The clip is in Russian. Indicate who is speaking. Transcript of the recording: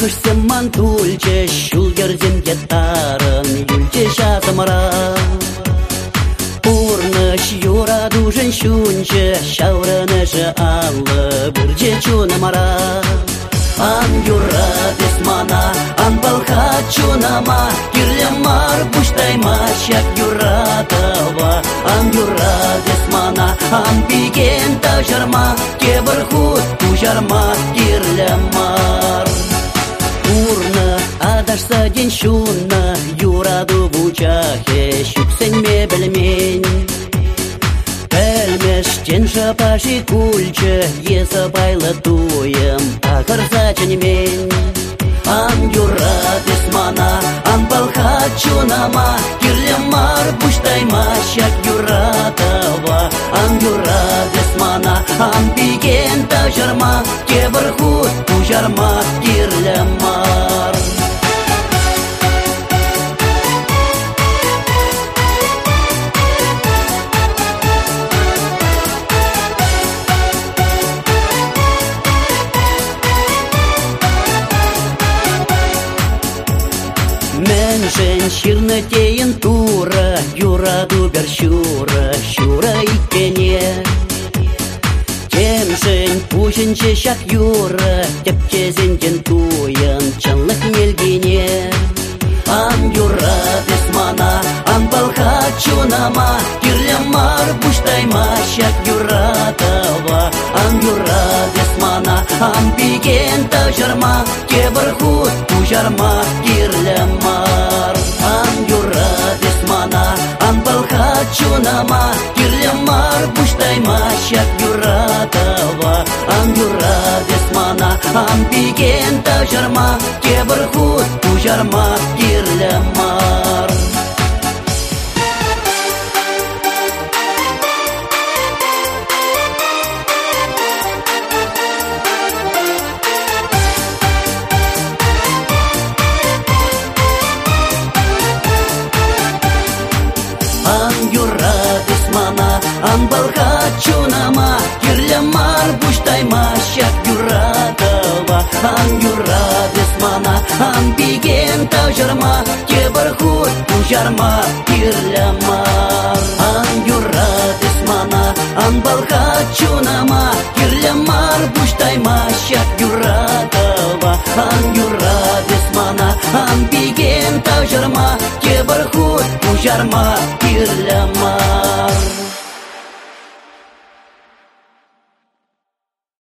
Speaker 1: Ухышсем мантульче, шулгерден гетарын, юльче шатымра. Урныш юра дужен шунче, шаурынышы аллы, бурже чунамара. Ан юра десмана, ан балха чунама, кирлемар пуштайма, шак юратава. Ан юра десмана, ан биген тажарма, кебархут тужарма, кирлемар. Урна адашса ден шунна, юраду бучахе, шуксен мебельмень. Пельмештен шапаши кульче, еза байла туем, ахарса ченемень. Ан юра десмана, ан балха чунама, кирлемар пуштайма, шак юратава. Ан юра десмана, ан биген тажарма, кебархут тужарма, кирлемар. Меншен ширны тейін тура, юраду бер шура, шура иккене. Темшен пушенче шак юра, тепчезенген туян, чанлык мелгене. Ан юра десмана, ан балха чунама, кирлемар пуштайма, шак юратава. Ан юра десмана, ан биген тажарма, кебархут тужарма, кирлемар. Ан юра десмана, ан балха чунама, кирлемар пуштайма, шак юратава. Ан юра десмана, ан биген тажарма, кебархут тужарма, кирлемар. Ан юра десмана, ан балха чунама, кирлемар пуштайма, шак юратава. Ан юра десмана, ан биген тажарма, кебархут тужарма, кирлемар. Ан юра десмана, ан балха чунама, кирлемар пуштайма, шак юратава. Ан юра десмана, ан биген тажарма, кебархут тужарма, кирлемар.